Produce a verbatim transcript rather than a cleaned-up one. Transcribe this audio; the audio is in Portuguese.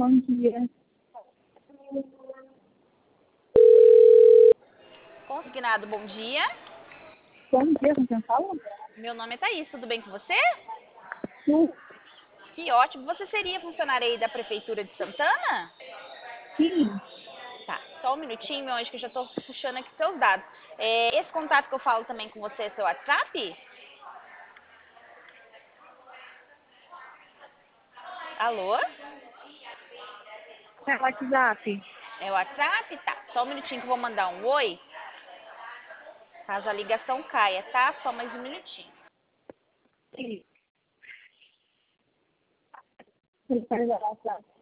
Bom dia. Consignado, bom dia. Bom dia, com quem fala? Meu nome é Thaís, tudo bem com você? Sim. Que ótimo. Você seria funcionária aí da Prefeitura de Santana? Sim. Tá, só um minutinho, meu anjo, que eu já tô puxando aqui seus dados. É, esse contato que eu falo também com você é seu WhatsApp? Alô? É WhatsApp. É o WhatsApp? Tá, só um minutinho que eu vou mandar um oi. Caso a ligação caia, tá? Só mais um minutinho. Sim. Ele faz o WhatsApp.